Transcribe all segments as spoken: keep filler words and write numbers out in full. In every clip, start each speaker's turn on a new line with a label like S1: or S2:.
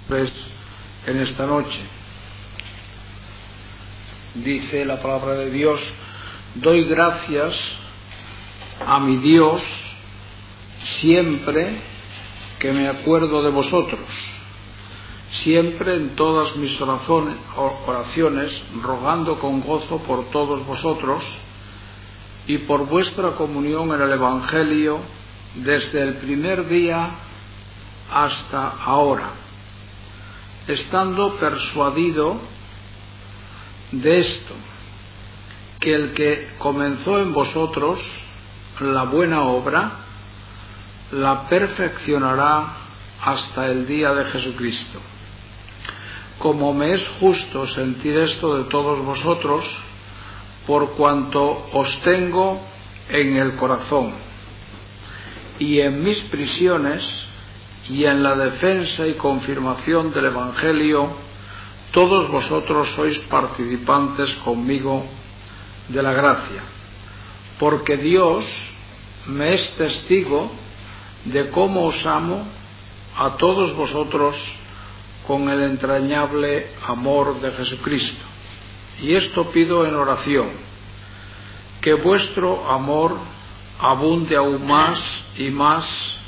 S1: pues en esta noche. Dice la palabra de Dios: doy gracias a mi Dios siempre que me acuerdo de vosotros, siempre en todas mis oraciones, rogando con gozo por todos vosotros y por vuestra comunión en el Evangelio desde el primer día hasta ahora, estando persuadido de esto, que el que comenzó en vosotros la buena obra la perfeccionará hasta el día de Jesucristo. Como me es justo sentir esto de todos vosotros, por cuanto os tengo en el corazón, y en mis prisiones y en la defensa y confirmación del Evangelio, todos vosotros sois participantes conmigo de la gracia, porque Dios me es testigo de cómo os amo a todos vosotros con el entrañable amor de Jesucristo. Y esto pido en oración, que vuestro amor abunde aún más y más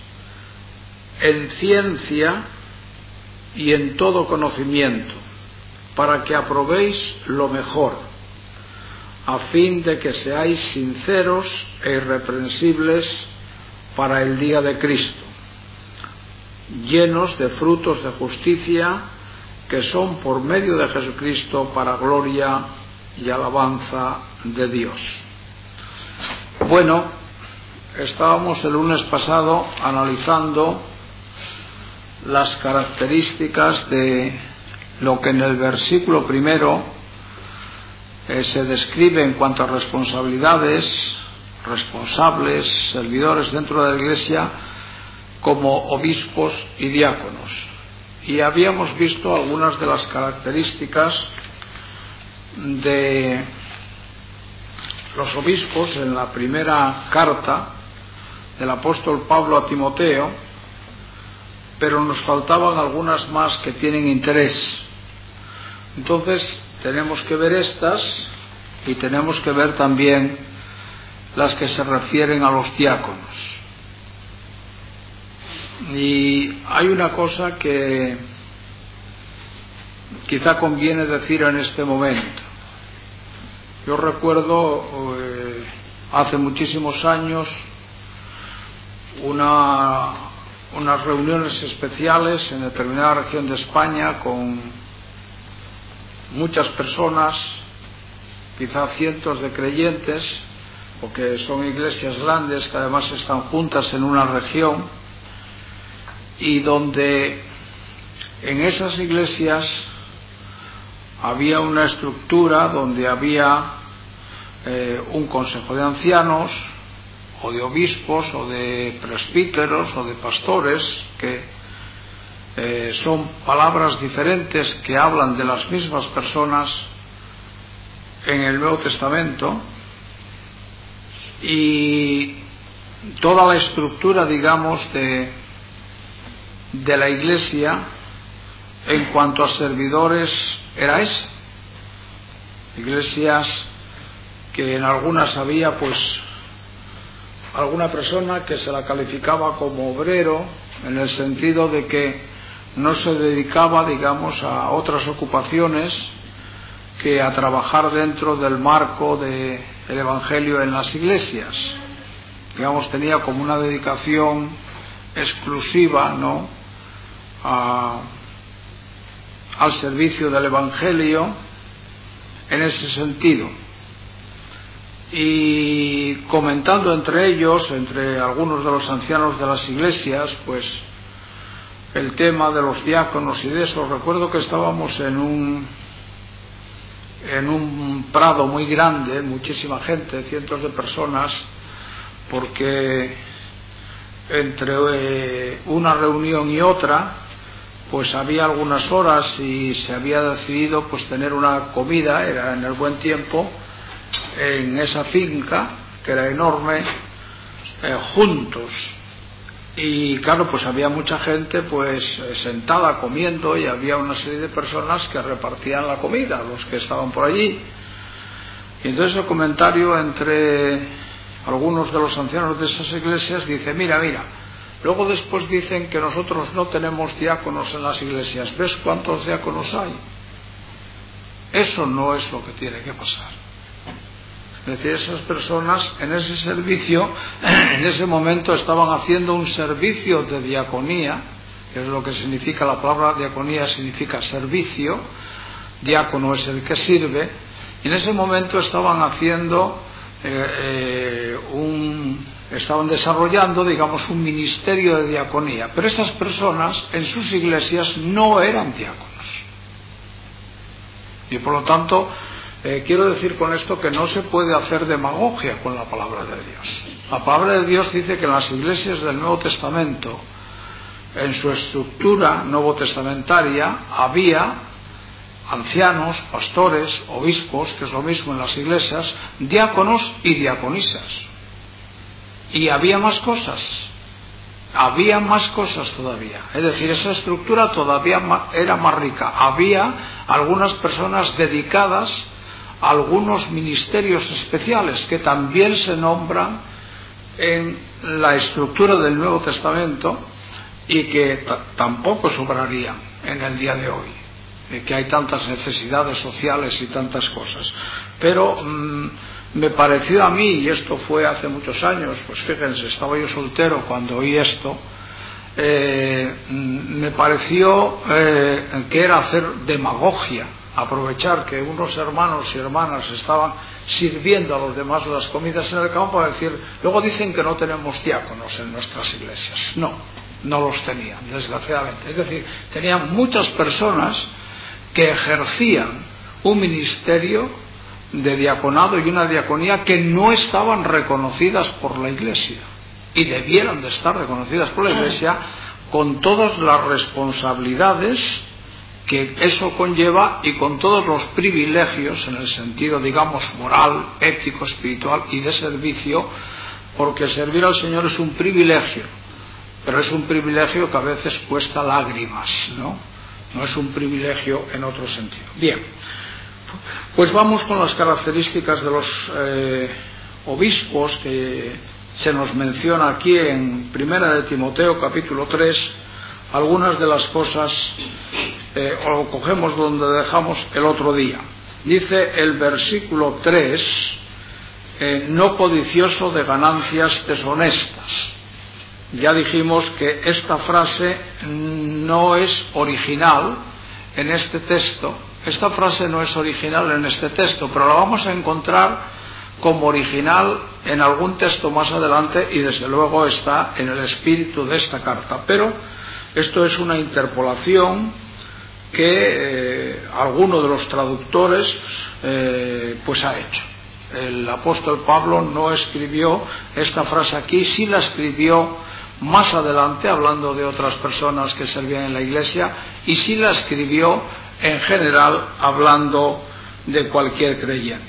S1: en ciencia y en todo conocimiento, para que aprobéis lo mejor, a fin de que seáis sinceros e irreprensibles para el día de Cristo, llenos de frutos de justicia que son por medio de Jesucristo para gloria y alabanza de Dios. Bueno, estábamos el lunes pasado analizando las características de lo que en el versículo primero eh, se describe en cuanto a responsabilidades, responsables, servidores dentro de la Iglesia, como obispos y diáconos. Y habíamos visto algunas de las características de los obispos en la primera carta del apóstol Pablo a Timoteo, pero nos faltaban algunas más que tienen interés. Entonces tenemos que ver estas y tenemos que ver también las que se refieren a los diáconos. Y hay una cosa que quizá conviene decir en este momento. Yo recuerdo eh, hace muchísimos años una, unas reuniones especiales en determinada región de España con muchas personas, quizá cientos de creyentes, porque son iglesias grandes que además están juntas en una región, y donde en esas iglesias había una estructura donde había eh, un consejo de ancianos, o de obispos, o de presbíteros, o de pastores, que eh, son palabras diferentes que hablan de las mismas personas en el Nuevo Testamento, y toda la estructura, digamos, de de la Iglesia en cuanto a servidores era esa. Iglesias que en algunas había pues alguna persona que se la calificaba como obrero, en el sentido de que no se dedicaba, digamos, a otras ocupaciones que a trabajar dentro del marco del Evangelio en las iglesias. Digamos, tenía como una dedicación exclusiva, ¿no?, A, al servicio del Evangelio en ese sentido. Y comentando entre ellos, entre algunos de los ancianos de las iglesias, pues el tema de los diáconos y de eso, recuerdo que estábamos en un en un prado muy grande, muchísima gente, cientos de personas, porque entre eh, una reunión y otra pues había algunas horas y se había decidido pues tener una comida, era en el buen tiempo, en esa finca que era enorme, eh, juntos. y claro, pues había mucha gente pues sentada comiendo, y había una serie de personas que repartían la comida, los que estaban por allí. Y entonces el comentario entre algunos de los ancianos de esas iglesias dice: mira, mira, luego después dicen que nosotros no tenemos diáconos en las iglesias. ¿Ves cuántos diáconos hay? Eso no es lo que tiene que pasar. Es decir, esas personas en ese servicio, en ese momento estaban haciendo un servicio de diaconía, que es lo que significa la palabra diaconía, significa servicio. Diácono es el que sirve. Y en ese momento estaban haciendo eh, eh, un, estaban desarrollando, digamos, un ministerio de diaconía. Pero estas personas en sus iglesias no eran diáconos. Y por lo tanto, eh, quiero decir con esto que no se puede hacer demagogia con la palabra de Dios. La palabra de Dios dice que en las iglesias del Nuevo Testamento, en su estructura nuevo testamentaria, había ancianos, pastores, obispos, que es lo mismo en las iglesias, diáconos y diaconisas. Y había más cosas. Había más cosas todavía. Es decir, esa estructura todavía era más rica. Había algunas personas dedicadas a algunos ministerios especiales que también se nombran en la estructura del Nuevo Testamento y que t- tampoco sobrarían en el día de hoy, de que hay tantas necesidades sociales y tantas cosas. Pero mmm, me pareció a mí, y esto fue hace muchos años, pues fíjense, estaba yo soltero cuando oí esto, eh, me pareció eh, que era hacer demagogia, aprovechar que unos hermanos y hermanas estaban sirviendo a los demás las comidas en el campo, para decir, luego dicen que no tenemos diáconos en nuestras iglesias. No, no los tenían, desgraciadamente. Es decir, tenían muchas personas que ejercían un ministerio de diaconado y una diaconía que no estaban reconocidas por la Iglesia, y debieran de estar reconocidas por la Iglesia con todas las responsabilidades que eso conlleva y con todos los privilegios en el sentido, digamos, moral, ético, espiritual y de servicio, porque servir al Señor es un privilegio, pero es un privilegio que a veces cuesta lágrimas, ¿no? No es un privilegio en otro sentido. Bien, pues vamos con las características de los eh, obispos que se nos menciona aquí en Primera de Timoteo, capítulo tres, algunas de las cosas, eh, o lo cogemos donde dejamos el otro día. Dice el versículo tres, eh, no codicioso de ganancias deshonestas. Ya dijimos que esta frase no es original en este texto. Esta frase no es original en este texto, pero la vamos a encontrar como original en algún texto más adelante, y desde luego está en el espíritu de esta carta. Pero esto es una interpolación que eh, alguno de los traductores eh, pues ha hecho. El apóstol Pablo no escribió esta frase aquí, sí la escribió más adelante, hablando de otras personas que servían en la iglesia, y sí la escribió en general, hablando de cualquier creyente.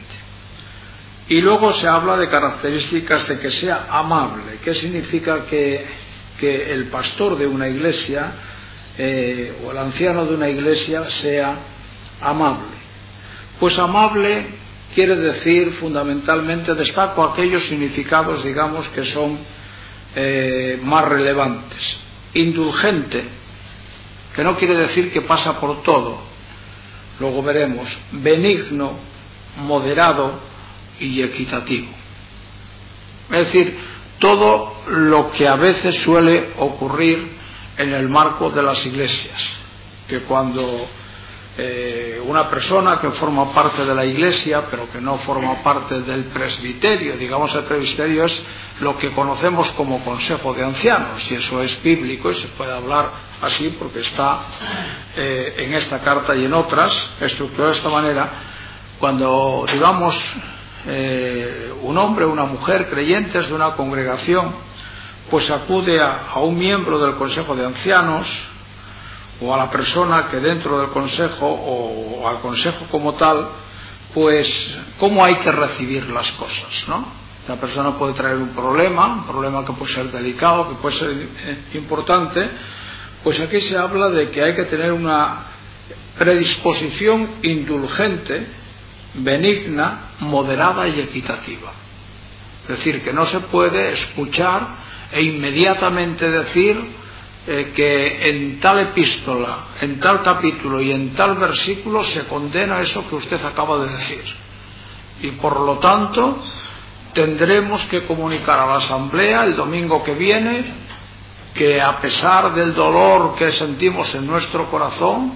S1: Y luego se habla de características de que sea amable. ¿Qué significa que, que el pastor de una iglesia eh, o el anciano de una iglesia sea amable? Pues amable quiere decir, fundamentalmente, destaco aquellos significados, digamos, que son eh, más relevantes. Indulgente, que no quiere decir que pasa por todo. Luego veremos. Benigno, moderado y equitativo. Es decir, todo lo que a veces suele ocurrir en el marco de las iglesias, que cuando eh, una persona que forma parte de la iglesia pero que no forma parte del presbiterio, digamos el presbiterio es lo que conocemos como consejo de ancianos, y eso es bíblico y se puede hablar así porque está eh, en esta carta y en otras estructurado de esta manera. Cuando digamos eh, un hombre o una mujer creyentes de una congregación pues acude a, a un miembro del consejo de ancianos o a la persona que dentro del consejo o, o al consejo como tal, pues cómo hay que recibir las cosas, ¿no? La persona puede traer un problema, un problema que puede ser delicado, que puede ser importante. Pues aquí se habla de que hay que tener una predisposición indulgente, benigna, moderada y equitativa. Es decir, que no se puede escuchar e inmediatamente decir eh, que en tal epístola, en tal capítulo y en tal versículo se condena eso que usted acaba de decir. Y por lo tanto tendremos que comunicar a la asamblea el domingo que viene que, a pesar del dolor que sentimos en nuestro corazón,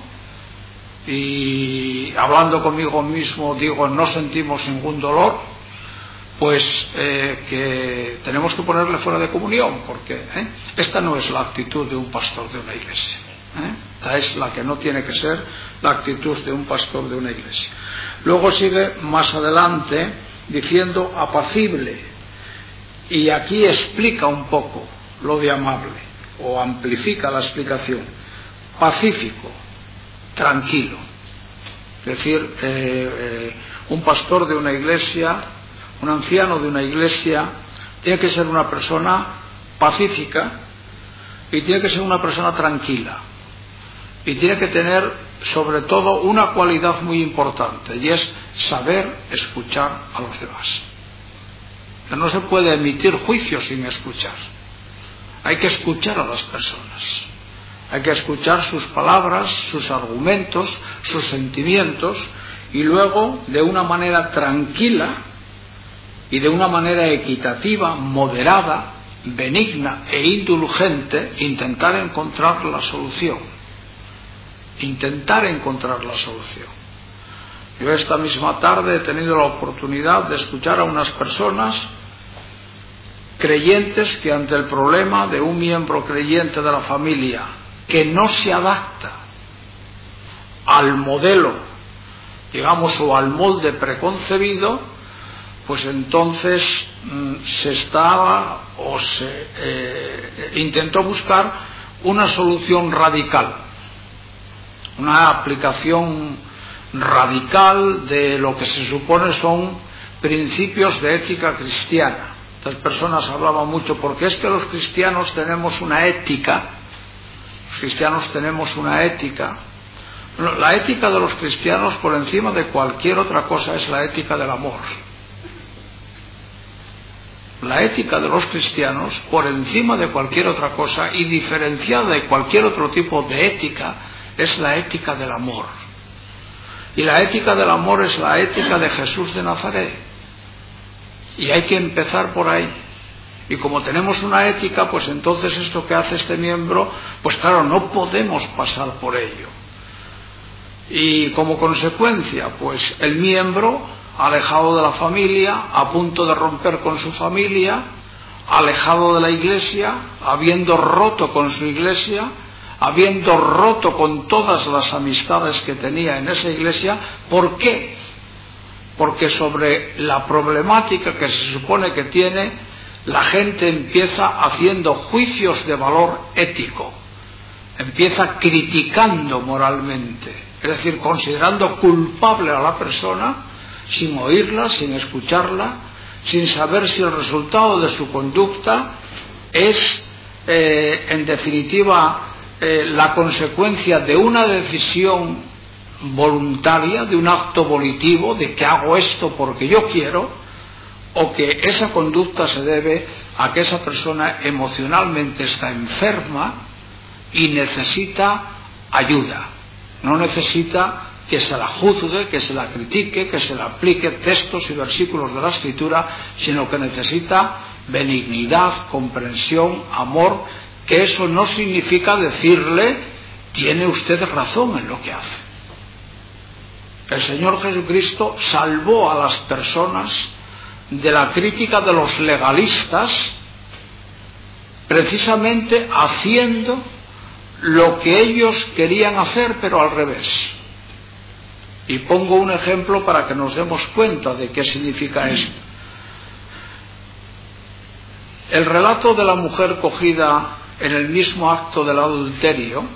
S1: y hablando conmigo mismo digo, no sentimos ningún dolor, pues eh, que tenemos que ponerle fuera de comunión, porque ¿eh? esta no es la actitud de un pastor de una iglesia, ¿eh? esta es la que no tiene que ser la actitud de un pastor de una iglesia. Luego sigue más adelante diciendo apacible, y aquí explica un poco lo de amable, o amplifica la explicación. Pacífico, tranquilo. Es decir, eh, eh, un pastor de una iglesia, un anciano de una iglesia, tiene que ser una persona pacífica y tiene que ser una persona tranquila, y tiene que tener sobre todo una cualidad muy importante, y es saber escuchar a los demás. Que no se puede emitir juicios sin escuchar. Hay que escuchar a las personas, hay que escuchar sus palabras, sus argumentos, sus sentimientos, y luego de una manera tranquila y de una manera equitativa, moderada, benigna e indulgente, intentar encontrar la solución. Intentar encontrar la solución. Yo esta misma tarde he tenido la oportunidad de escuchar a unas personas creyentes que, ante el problema de un miembro creyente de la familia que no se adapta al modelo, digamos, o al molde preconcebido, pues entonces mmm, se estaba o se eh, intentó buscar una solución radical, una aplicación radical de lo que se supone son principios de ética cristiana. Estas personas hablaban mucho, porque es que los cristianos tenemos una ética, los cristianos tenemos una ética. Bueno, la ética de los cristianos, por encima de cualquier otra cosa, es la ética del amor. La ética de los cristianos, por encima de cualquier otra cosa y diferenciada de cualquier otro tipo de ética, es la ética del amor. Y la ética del amor es la ética de Jesús de Nazaret. Y hay que empezar por ahí. Y como tenemos una ética, pues entonces esto que hace este miembro, pues claro, no podemos pasar por ello. Y como consecuencia, pues el miembro, alejado de la familia, a punto de romper con su familia, alejado de la iglesia, habiendo roto con su iglesia, habiendo roto con todas las amistades que tenía en esa iglesia. ¿Por qué? Porque sobre la problemática que se supone que tiene, la gente empieza haciendo juicios de valor ético, empieza criticando moralmente, es decir, considerando culpable a la persona, sin oírla, sin escucharla, sin saber si el resultado de su conducta es, eh, en definitiva, eh, la consecuencia de una decisión voluntaria, de un acto volitivo, de que hago esto porque yo quiero, o que esa conducta se debe a que esa persona emocionalmente está enferma y necesita ayuda. No necesita que se la juzgue, que se la critique, que se le aplique textos y versículos de la Escritura, sino que necesita benignidad, comprensión, amor, que eso no significa decirle, tiene usted razón en lo que hace. El Señor Jesucristo salvó a las personas de la crítica de los legalistas, precisamente haciendo lo que ellos querían hacer, pero al revés. Y pongo un ejemplo para que nos demos cuenta de qué significa esto. El relato de la mujer cogida en el mismo acto del adulterio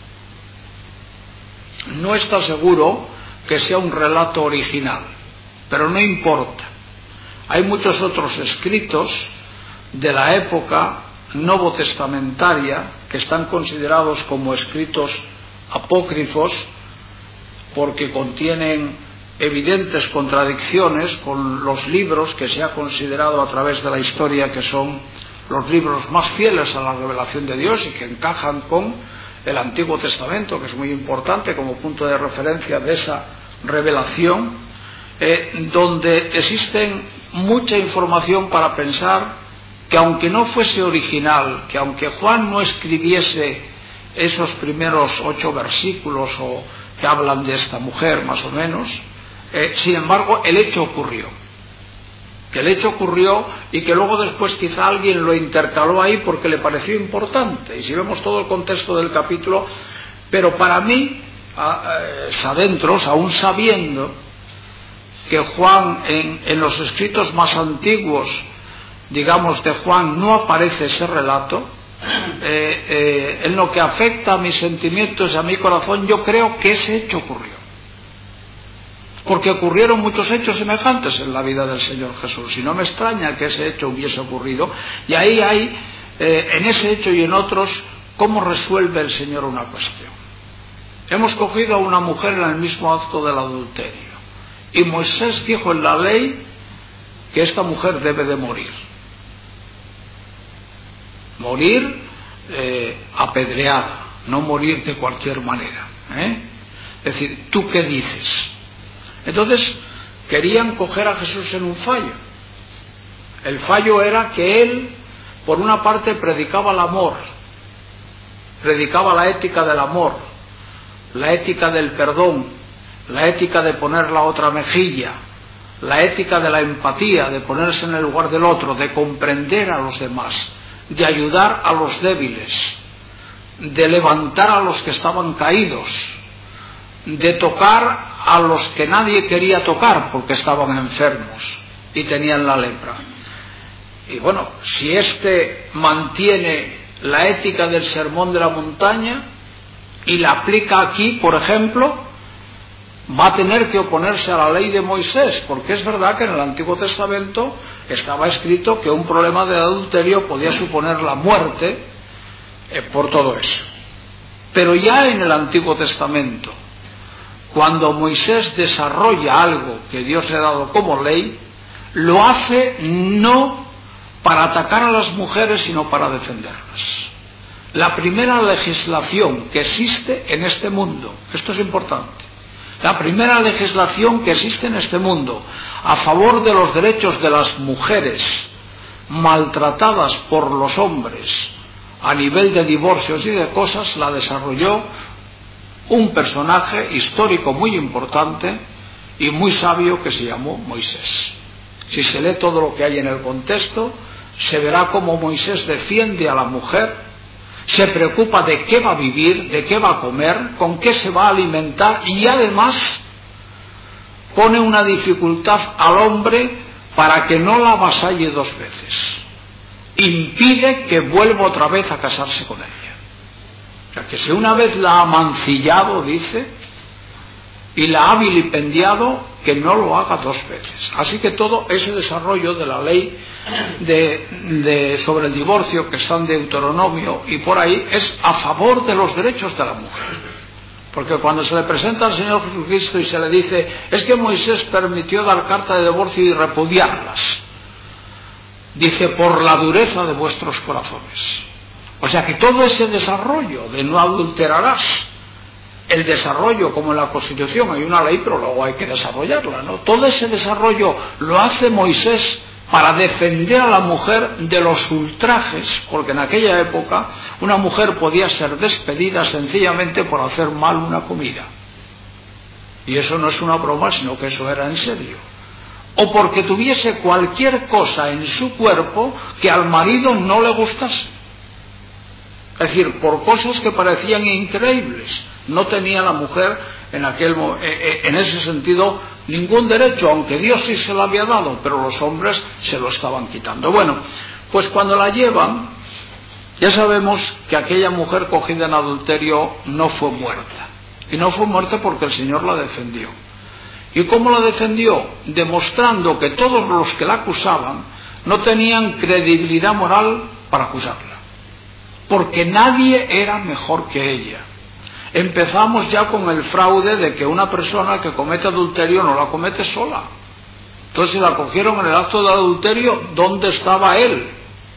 S1: no está seguro que sea un relato original, pero no importa. Hay muchos otros escritos de la época novotestamentaria que están considerados como escritos apócrifos porque contienen evidentes contradicciones con los libros que se ha considerado a través de la historia que son los libros más fieles a la revelación de Dios y que encajan con el Antiguo Testamento, que es muy importante como punto de referencia de esa revelación, eh, donde existen mucha información para pensar que aunque no fuese original, que aunque Juan no escribiese esos primeros ocho versículos o que hablan de esta mujer más o menos, eh, sin embargo el hecho ocurrió, que el hecho ocurrió y que luego después quizá alguien lo intercaló ahí porque le pareció importante, y si vemos todo el contexto del capítulo, pero para mí, adentros, aún sabiendo que Juan en, en los escritos más antiguos, digamos, de Juan no aparece ese relato, eh, eh, en lo que afecta a mis sentimientos y a mi corazón, yo creo que ese hecho ocurrió. Porque ocurrieron muchos hechos semejantes en la vida del Señor Jesús, y no me extraña que ese hecho hubiese ocurrido, y ahí hay, eh, en ese hecho y en otros, cómo resuelve el Señor una cuestión. Hemos cogido a una mujer en el mismo acto del adulterio, y Moisés dijo en la ley que esta mujer debe de morir. Morir eh, apedreada, no morir de cualquier manera, ¿eh? Es decir, ¿tú qué dices? Entonces querían coger a Jesús en un fallo. El fallo era que él, por una parte, predicaba el amor, predicaba la ética del amor, la ética del perdón, la ética de poner la otra mejilla, la ética de la empatía, de ponerse en el lugar del otro, de comprender a los demás, de ayudar a los débiles, de levantar a los que estaban caídos, de tocar a los que nadie quería tocar porque estaban enfermos y tenían la lepra. Y bueno, si éste mantiene la ética del sermón de la montaña y la aplica aquí, por ejemplo, va a tener que oponerse a la ley de Moisés, porque es verdad que en el Antiguo Testamento estaba escrito que un problema de adulterio podía suponer la muerte eh, por todo eso. Pero ya en el Antiguo Testamento, cuando Moisés desarrolla algo que Dios le ha dado como ley, lo hace no para atacar a las mujeres, sino para defenderlas. La primera legislación que existe en este mundo, esto es importante, la primera legislación que existe en este mundo a favor de los derechos de las mujeres maltratadas por los hombres a nivel de divorcios y de cosas, la desarrolló un personaje histórico muy importante y muy sabio que se llamó Moisés. Si se lee todo lo que hay en el contexto, se verá cómo Moisés defiende a la mujer, se preocupa de qué va a vivir, de qué va a comer, con qué se va a alimentar, y además pone una dificultad al hombre para que no la avasalle dos veces. Impide que vuelva otra vez a casarse con ella. O sea, que si una vez la ha mancillado, dice, y la ha vilipendiado, que no lo haga dos veces. Así que todo ese desarrollo de la ley de, de, sobre el divorcio, que está en Deuteronomio y por ahí, es a favor de los derechos de la mujer. Porque cuando se le presenta al Señor Jesucristo y se le dice, es que Moisés permitió dar carta de divorcio y repudiarlas, dice, por la dureza de vuestros corazones. O sea que todo ese desarrollo de no adulterarás, el desarrollo, como en la Constitución hay una ley, pero luego hay que desarrollarla, ¿no? Todo ese desarrollo lo hace Moisés para defender a la mujer de los ultrajes, porque en aquella época una mujer podía ser despedida sencillamente por hacer mal una comida. Y eso no es una broma, sino que eso era en serio. O porque tuviese cualquier cosa en su cuerpo que al marido no le gustase. Es decir, por cosas que parecían increíbles. No tenía la mujer en, aquel, en ese sentido ningún derecho, aunque Dios sí se lo había dado, pero los hombres se lo estaban quitando. Bueno, pues cuando la llevan, ya sabemos que aquella mujer cogida en adulterio no fue muerta. Y no fue muerta porque el Señor la defendió. ¿Y cómo la defendió? Demostrando que todos los que la acusaban no tenían credibilidad moral para acusarla, porque nadie era mejor que ella. Empezamos ya con el fraude de que una persona que comete adulterio no la comete sola. Entonces, si la cogieron en el acto de adulterio, ¿dónde estaba él?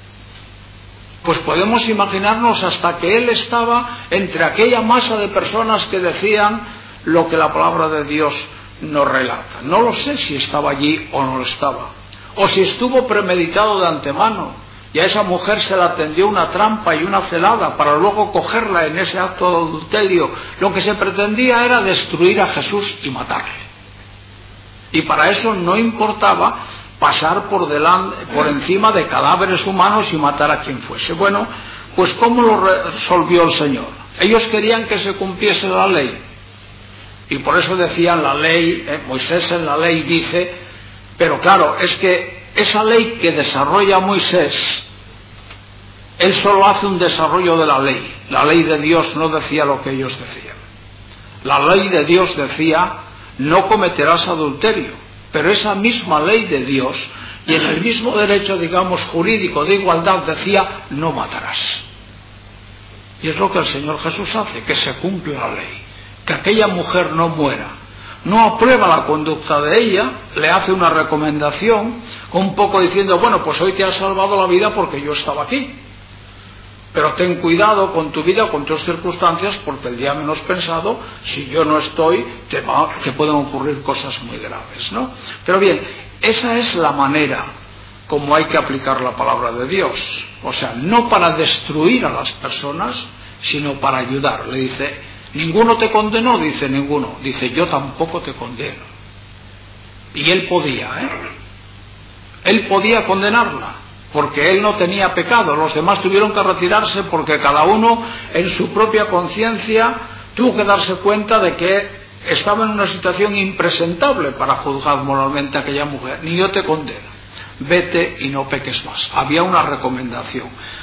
S1: Pues podemos imaginarnos hasta que él estaba entre aquella masa de personas que decían lo que la palabra de Dios nos relata. No lo sé si estaba allí o no lo estaba, o si estuvo premeditado de antemano y a esa mujer se la tendió una trampa y una celada para luego cogerla en ese acto de adulterio. Lo que se pretendía era destruir a Jesús y matarle, y para eso no importaba pasar por delante, por encima de cadáveres humanos y matar a quien fuese. Bueno, pues ¿cómo lo resolvió el Señor? Ellos querían que se cumpliese la ley, y por eso decían la ley, eh, Moisés en la ley dice, pero claro, es que esa ley que desarrolla Moisés, él solo hace un desarrollo de la ley. La ley de Dios no decía lo que ellos decían. La ley de Dios decía, no cometerás adulterio, pero esa misma ley de Dios, y en el mismo derecho, digamos, jurídico de igualdad, decía, no matarás. Y es lo que el Señor Jesús hace, que se cumple la ley, que aquella mujer no muera. No aprueba la conducta de ella, le hace una recomendación, un poco diciendo, bueno, pues hoy te has salvado la vida porque yo estaba aquí, pero ten cuidado con tu vida, con tus circunstancias, porque el día menos pensado, si yo no estoy, te, va, te pueden ocurrir cosas muy graves, ¿no? Pero bien, esa es la manera como hay que aplicar la palabra de Dios, o sea, no para destruir a las personas, sino para ayudar. Le dice, ¿ninguno te condenó? Dice, ninguno. Dice, yo tampoco te condeno. Y él podía, ¿eh? Él podía condenarla, porque él no tenía pecado. Los demás tuvieron que retirarse porque cada uno en su propia conciencia tuvo que darse cuenta de que estaba en una situación impresentable para juzgar moralmente a aquella mujer. Ni yo te condeno, vete y no peques más. Había una recomendación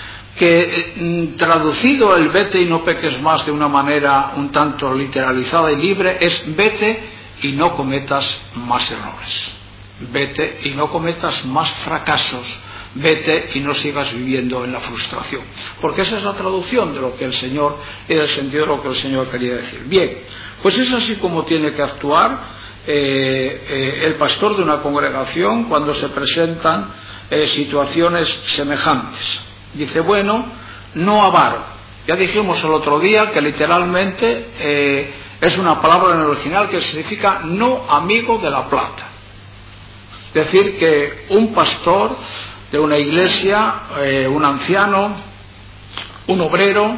S1: que, traducido el vete y no peques más de una manera un tanto literalizada y libre, es vete y no cometas más errores, vete y no cometas más fracasos, vete y no sigas viviendo en la frustración, porque esa es la traducción de lo que el Señor, y el sentido de lo que el Señor quería decir. Bien, pues es así como tiene que actuar eh, eh, el pastor de una congregación cuando se presentan eh, situaciones semejantes. Dice, bueno, no avaro. Ya dijimos el otro día que literalmente eh, es una palabra en el original que significa no amigo de la plata. Es decir, que un pastor de una iglesia, eh, un anciano, un obrero,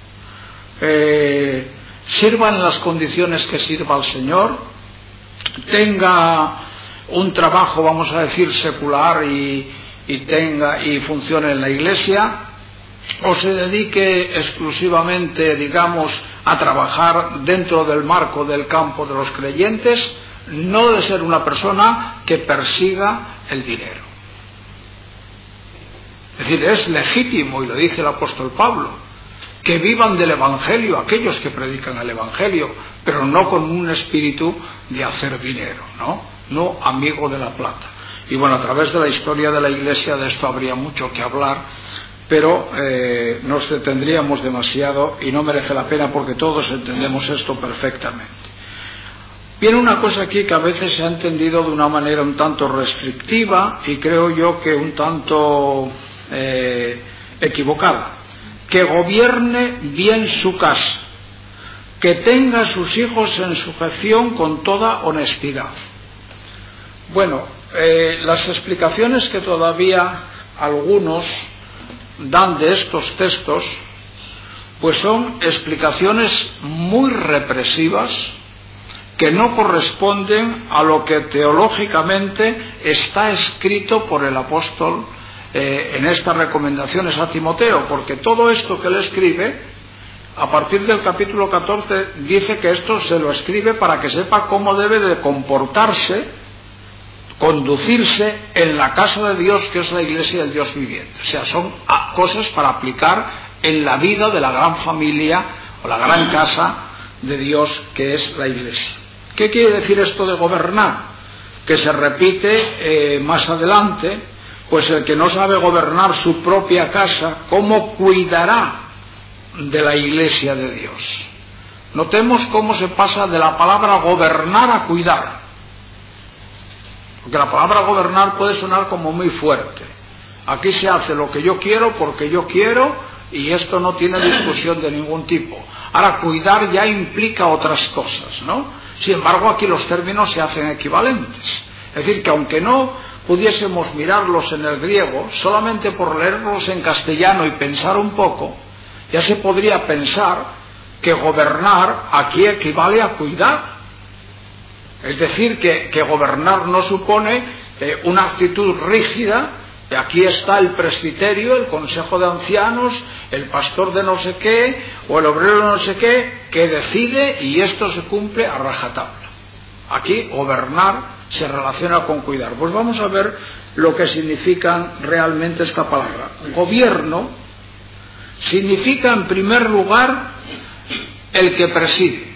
S1: eh, sirva en las condiciones que sirva al Señor, tenga un trabajo, vamos a decir, secular y y tenga y funcione en la iglesia, o se dedique exclusivamente, digamos, a trabajar dentro del marco del campo de los creyentes, no debe ser una persona que persiga el dinero. Es decir, es legítimo, y lo dice el apóstol Pablo, que vivan del Evangelio aquellos que predican el Evangelio, pero no con un espíritu de hacer dinero, no, no amigo de la plata. Y bueno, a través de la historia de la Iglesia de esto habría mucho que hablar, pero eh, nos detendríamos demasiado y no merece la pena porque todos entendemos esto perfectamente. Viene una cosa aquí que a veces se ha entendido de una manera un tanto restrictiva y creo yo que un tanto eh, equivocada. Que gobierne bien su casa, que tenga a sus hijos en sujeción con toda honestidad. Bueno, Eh, las explicaciones que todavía algunos dan de estos textos, pues son explicaciones muy represivas que no corresponden a lo que teológicamente está escrito por el apóstol eh, en estas recomendaciones a Timoteo, porque todo esto que él escribe, a partir del capítulo catorce, dice que esto se lo escribe para que sepa cómo debe de comportarse, conducirse en la casa de Dios, que es la iglesia del Dios viviente. O sea, son cosas para aplicar en la vida de la gran familia o la gran casa de Dios, que es la iglesia. ¿Qué quiere decir esto de gobernar? Que se repite eh, más adelante, pues el que no sabe gobernar su propia casa, ¿cómo cuidará de la Iglesia de Dios? Notemos cómo se pasa de la palabra gobernar a cuidar. Porque la palabra gobernar puede sonar como muy fuerte. Aquí se hace lo que yo quiero porque yo quiero y esto no tiene discusión de ningún tipo. Ahora, cuidar ya implica otras cosas, ¿no? Sin embargo, aquí los términos se hacen equivalentes. Es decir, que aunque no pudiésemos mirarlos en el griego, solamente por leerlos en castellano y pensar un poco, ya se podría pensar que gobernar aquí equivale a cuidar. Es decir, que, que gobernar no supone eh, una actitud rígida. Aquí está el presbiterio, el consejo de ancianos, el pastor de no sé qué, o el obrero de no sé qué, que decide y esto se cumple a rajatabla. Aquí gobernar se relaciona con cuidar. Pues vamos a ver lo que significa realmente esta palabra. Gobierno significa, en primer lugar, el que preside.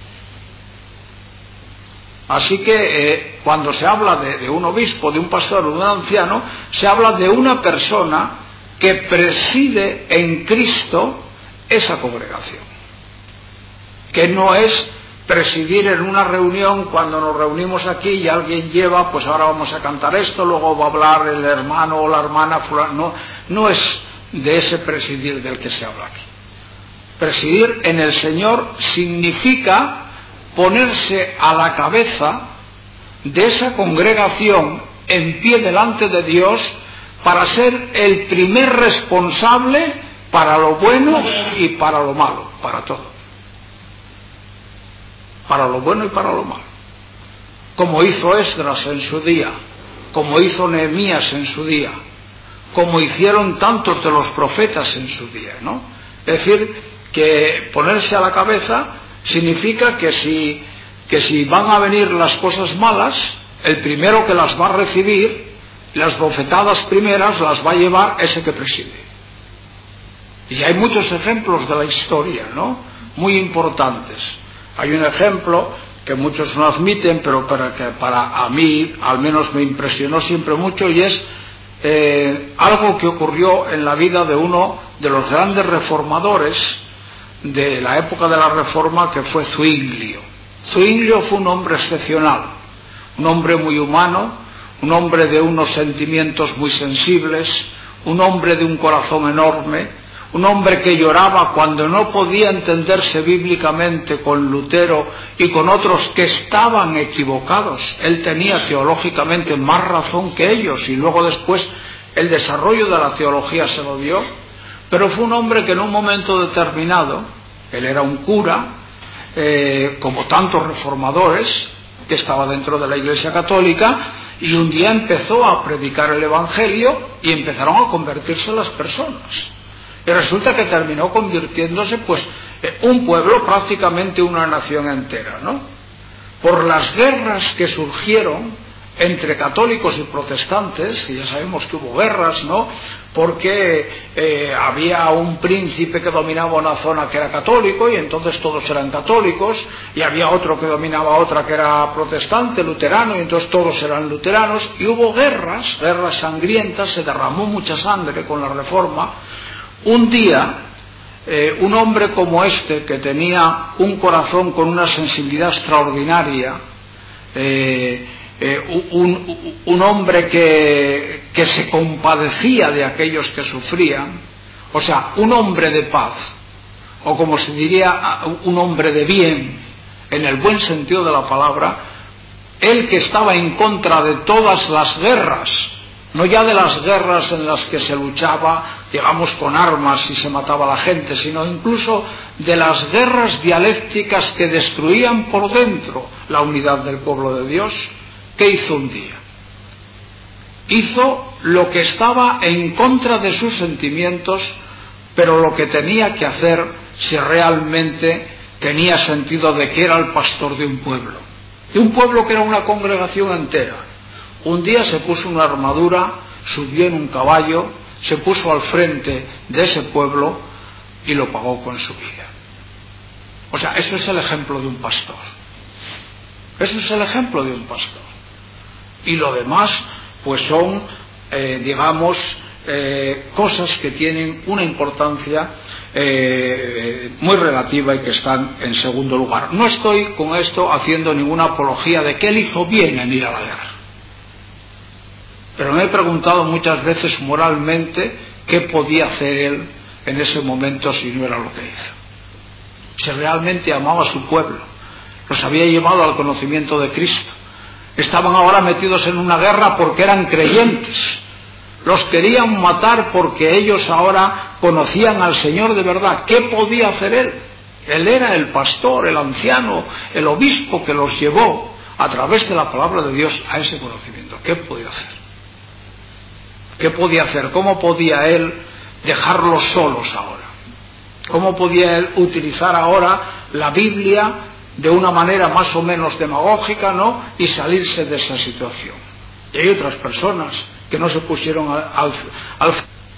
S1: Así que eh, cuando se habla de, de un obispo, de un pastor o de un anciano, se habla de una persona que preside en Cristo esa congregación. Que no es presidir en una reunión cuando nos reunimos aquí y alguien lleva, pues ahora vamos a cantar esto, luego va a hablar el hermano o la hermana fulano. No, no es de ese presidir del que se habla aquí. Presidir en el Señor significa ponerse a la cabeza de esa congregación en pie delante de Dios para ser el primer responsable para lo bueno y para lo malo, para todo. Para lo bueno y para lo malo. Como hizo Esdras en su día, como hizo Nehemías en su día, como hicieron tantos de los profetas en su día, ¿no? Es decir, que ponerse a la cabeza significa que si, que si van a venir las cosas malas, el primero que las va a recibir, las bofetadas primeras las va a llevar ese que preside. Y hay muchos ejemplos de la historia, ¿no? Muy importantes. Hay un ejemplo que muchos no admiten, pero para, que para a mí al menos me impresionó siempre mucho, y es eh, algo que ocurrió en la vida de uno de los grandes reformadores de la época de la Reforma, que fue Zuinglio. Zuinglio fue un hombre excepcional, un hombre muy humano, un hombre de unos sentimientos muy sensibles, un hombre de un corazón enorme, un hombre que lloraba cuando no podía entenderse bíblicamente con Lutero y con otros que estaban equivocados. Él tenía teológicamente más razón que ellos y luego después el desarrollo de la teología se lo dio. Pero fue un hombre que en un momento determinado, él era un cura, eh, como tantos reformadores, que estaba dentro de la Iglesia Católica, y un día empezó a predicar el Evangelio y empezaron a convertirse las personas. Y resulta que terminó convirtiéndose, pues, eh, un pueblo, prácticamente una nación entera, ¿no? Por las guerras que surgieron entre católicos y protestantes, que ya sabemos que hubo guerras, ¿no? Porque eh, había un príncipe que dominaba una zona que era católico y entonces todos eran católicos, y había otro que dominaba otra que era protestante, luterano, y entonces todos eran luteranos, y hubo guerras, guerras sangrientas, se derramó mucha sangre con la Reforma. Un día, eh, un hombre como este, que tenía un corazón con una sensibilidad extraordinaria, eh, Eh, un, un hombre que, que se compadecía de aquellos que sufrían, o sea, un hombre de paz, o como se diría, un hombre de bien, en el buen sentido de la palabra, él que estaba en contra de todas las guerras, no ya de las guerras en las que se luchaba, digamos, con armas y se mataba a la gente, sino incluso de las guerras dialécticas que destruían por dentro la unidad del pueblo de Dios. ¿Qué hizo un día? Hizo lo que estaba en contra de sus sentimientos, pero lo que tenía que hacer si realmente tenía sentido de que era el pastor de un pueblo, de un pueblo que era una congregación entera. Un día se puso una armadura, subió en un caballo, se puso al frente de ese pueblo y lo pagó con su vida. O sea, eso es el ejemplo de un pastor. Ese es el ejemplo de un pastor. Y lo demás, pues son, eh, digamos, eh, cosas que tienen una importancia eh, muy relativa y que están en segundo lugar. No estoy con esto haciendo ninguna apología de que él hizo bien en ir a la guerra. Pero me he preguntado muchas veces moralmente qué podía hacer él en ese momento si no era lo que hizo. Si realmente amaba a su pueblo, los había llevado al conocimiento de Cristo. Estaban ahora metidos en una guerra porque eran creyentes. Los querían matar porque ellos ahora conocían al Señor de verdad. ¿Qué podía hacer él? Él era el pastor, el anciano, el obispo que los llevó a través de la palabra de Dios a ese conocimiento. ¿Qué podía hacer? ¿Qué podía hacer? ¿Cómo podía él dejarlos solos ahora? ¿Cómo podía él utilizar ahora la Biblia de una manera más o menos demagógica, ¿no?, y salirse de esa situación? Y hay otras personas que no se pusieron al, al, al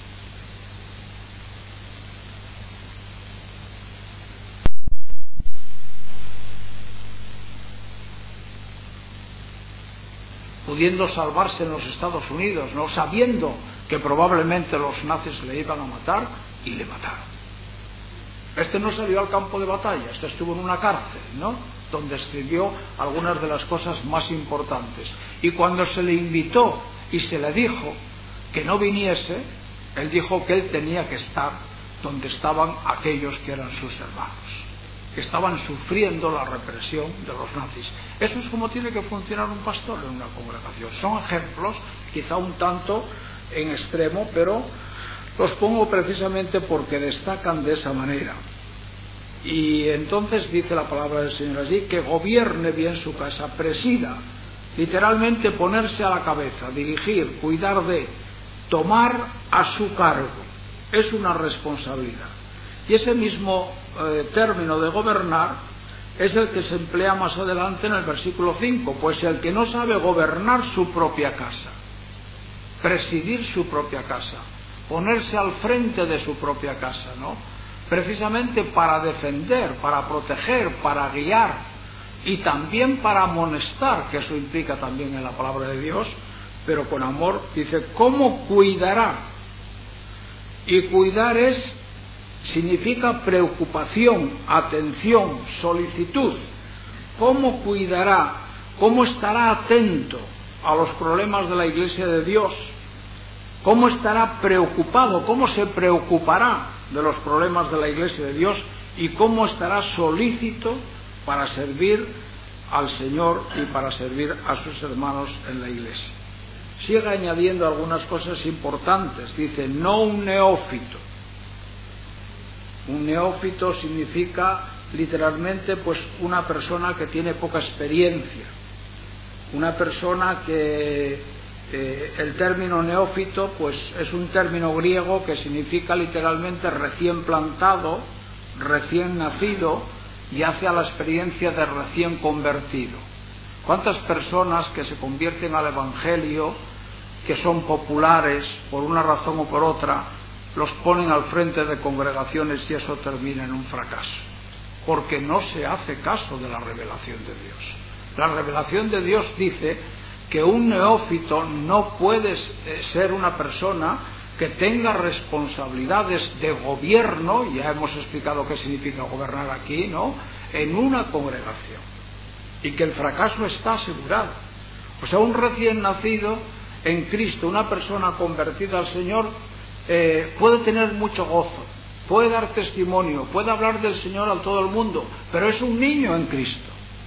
S1: pudiendo salvarse en los Estados Unidos, no sabiendo que probablemente los nazis le iban a matar, y le mataron. Este no salió al campo de batalla, este estuvo en una cárcel, ¿no?, donde escribió algunas de las cosas más importantes. Y cuando se le invitó y se le dijo que no viniese, él dijo que él tenía que estar donde estaban aquellos que eran sus hermanos, que estaban sufriendo la represión de los nazis. Eso es como tiene que funcionar un pastor en una congregación. Son ejemplos, quizá un tanto en extremo, pero los pongo precisamente porque destacan de esa manera. Y entonces dice la palabra del Señor allí, que gobierne bien su casa, presida, literalmente ponerse a la cabeza, dirigir, cuidar de, tomar a su cargo. Es una responsabilidad. Y ese mismo eh, término de gobernar es el que se emplea más adelante en el versículo cinco, pues el que no sabe gobernar su propia casa, presidir su propia casa, ponerse al frente de su propia casa, ¿no?, precisamente para defender, para proteger, para guiar y también para amonestar, que eso implica también en la palabra de Dios, pero con amor. Dice, ¿cómo cuidará? Y cuidar es significa preocupación, atención, solicitud. ¿Cómo cuidará? ¿Cómo estará atento a los problemas de la Iglesia de Dios? ¿Cómo estará preocupado? ¿Cómo se preocupará de los problemas de la Iglesia de Dios? ¿Y cómo estará solícito para servir al Señor y para servir a sus hermanos en la Iglesia? Sigue añadiendo algunas cosas importantes. Dice, no un neófito. Un neófito significa literalmente pues una persona que tiene poca experiencia, una persona que eh, el término neófito pues es un término griego que significa literalmente recién plantado, recién nacido, y hace a la experiencia de recién convertido. ¿Cuántas personas que se convierten al Evangelio, que son populares por una razón o por otra, los ponen al frente de congregaciones y eso termina en un fracaso? Porque no se hace caso de la revelación de Dios. La revelación de Dios dice que un neófito no puede ser una persona que tenga responsabilidades de gobierno, ya hemos explicado qué significa gobernar aquí, ¿no?, en una congregación, y que el fracaso está asegurado. O sea, un recién nacido en Cristo, una persona convertida al Señor, eh, puede tener mucho gozo, puede dar testimonio, puede hablar del Señor a todo el mundo, pero es un niño en Cristo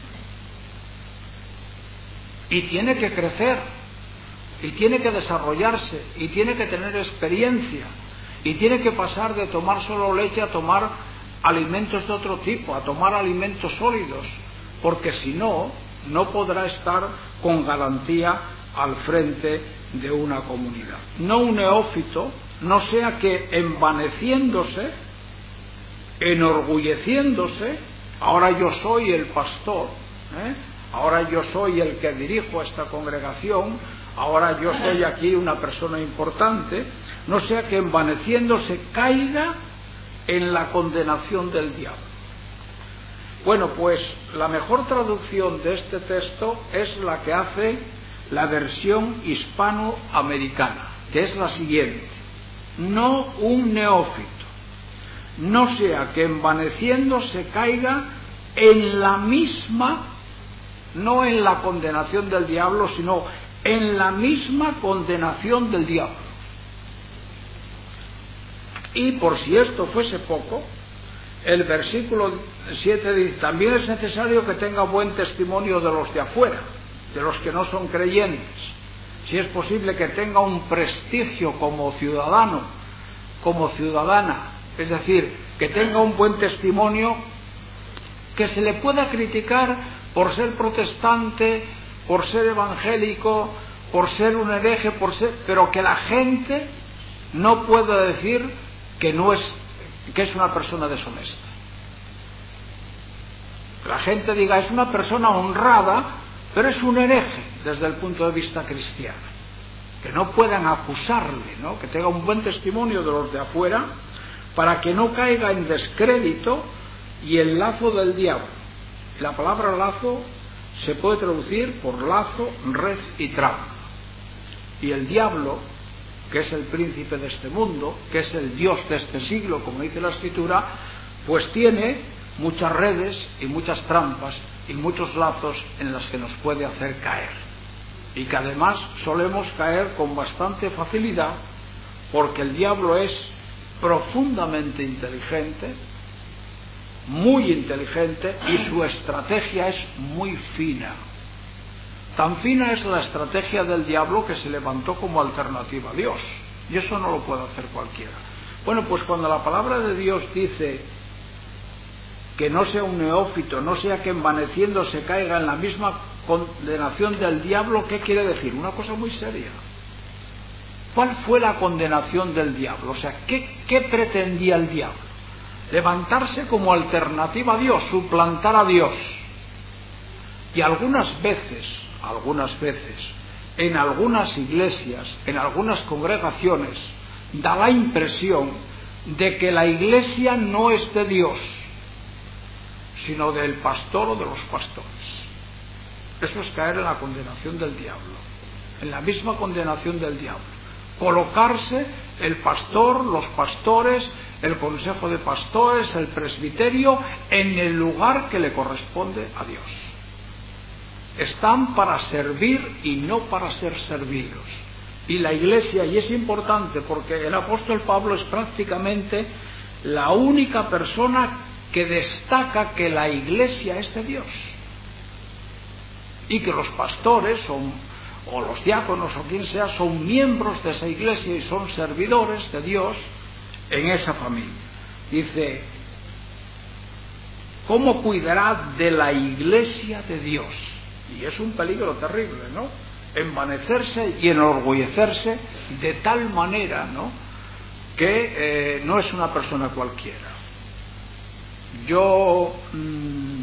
S1: y tiene que crecer y tiene que desarrollarse y tiene que tener experiencia y tiene que pasar de tomar solo leche a tomar alimentos de otro tipo, a tomar alimentos sólidos, porque si no, no podrá estar con garantía al frente de una comunidad. No un neófito, no sea que envaneciéndose, enorgulleciéndose, ahora yo soy el pastor, ¿eh? ahora yo soy el que dirijo esta congregación, ahora yo soy aquí una persona importante, no sea que envaneciéndose caiga en la condenación del diablo. Bueno, pues la mejor traducción de este texto es la que hace la versión hispanoamericana, que es la siguiente: no un neófito, no sea que envaneciendo se caiga en la misma, no en la condenación del diablo, sino en la misma condenación del diablo. Y por si esto fuese poco, el versículo siete dice: también es necesario que tenga buen testimonio de los de afuera, de los que no son creyentes. Si es posible que tenga un prestigio como ciudadano, como ciudadana, es decir, que tenga un buen testimonio, que se le pueda criticar por ser protestante, por ser evangélico, por ser un hereje, por ser, pero que la gente no pueda decir que no es, que es una persona deshonesta. La gente diga: es una persona honrada, pero es un hereje desde el punto de vista cristiano. Que no puedan acusarle, ¿no? Que tenga un buen testimonio de los de afuera, para que no caiga en descrédito y el lazo del diablo. La palabra lazo se puede traducir por lazo, red y trampa. Y el diablo, que es el príncipe de este mundo, que es el Dios de este siglo, como dice la Escritura, pues tiene muchas redes y muchas trampas y muchos lazos en las que nos puede hacer caer. Y que además solemos caer con bastante facilidad, porque el diablo es profundamente inteligente, muy inteligente, y su estrategia es muy fina. Tan fina es la estrategia del diablo que se levantó como alternativa a Dios, y eso no lo puede hacer cualquiera. Bueno, pues cuando la palabra de Dios dice que no sea un neófito, no sea que envaneciendo se caiga en la misma condenación del diablo, ¿qué quiere decir? Una cosa muy seria. ¿Cuál fue la condenación del diablo? O sea, ¿qué, qué pretendía el diablo? Levantarse como alternativa a Dios, suplantar a Dios. Y algunas veces, algunas veces, en algunas iglesias, en algunas congregaciones, da la impresión de que la iglesia no es de Dios, sino del pastor o de los pastores. Eso es caer en la condenación del diablo, en la misma condenación del diablo. Colocarse el pastor, los pastores, el consejo de pastores, el presbiterio, en el lugar que le corresponde a Dios. Están para servir y no para ser servidos. Y la iglesia, y es importante porque el apóstol Pablo es prácticamente la única persona que destaca que la iglesia es de Dios y que los pastores son, o los diáconos o quien sea, son miembros de esa iglesia y son servidores de Dios en esa familia. Dice: ¿cómo cuidará de la iglesia de Dios? Y es un peligro terrible, ¿no? Envanecerse y enorgullecerse de tal manera, ¿no?, que eh, no es una persona cualquiera. Yo mmm,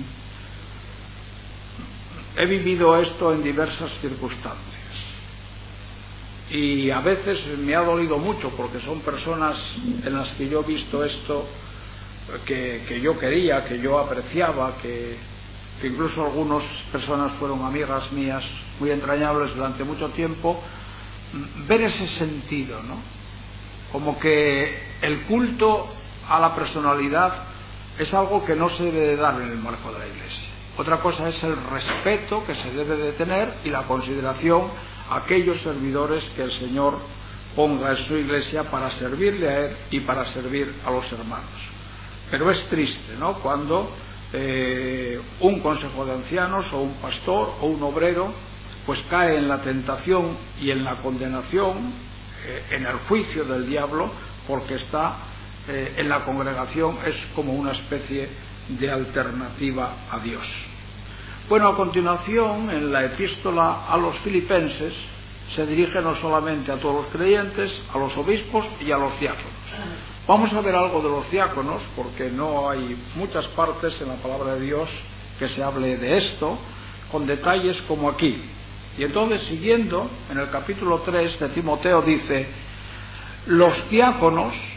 S1: he vivido esto en diversas circunstancias y a veces me ha dolido mucho, porque son personas en las que yo he visto esto que, que yo quería, que yo apreciaba, que, que incluso algunas personas fueron amigas mías muy entrañables durante mucho tiempo. Ver ese sentido, ¿no? Como que el culto a la personalidad es algo que no se debe dar en el marco de la iglesia. Otra cosa es el respeto que se debe de tener y la consideración a aquellos servidores que el Señor ponga en su iglesia para servirle a Él y para servir a los hermanos. Pero es triste, ¿no?, cuando eh, un consejo de ancianos o un pastor o un obrero pues cae en la tentación y en la condenación, eh, en el juicio del diablo, porque está eh, en la congregación, es como una especie de alternativa a Dios. Bueno, a continuación, en la epístola a los filipenses, se dirige no solamente a todos los creyentes, a los obispos y a los diáconos. Vamos a ver algo de los diáconos, porque no hay muchas partes en la palabra de Dios que se hable de esto, con detalles como aquí. Y entonces, siguiendo, en el capítulo tres de Timoteo dice: los diáconos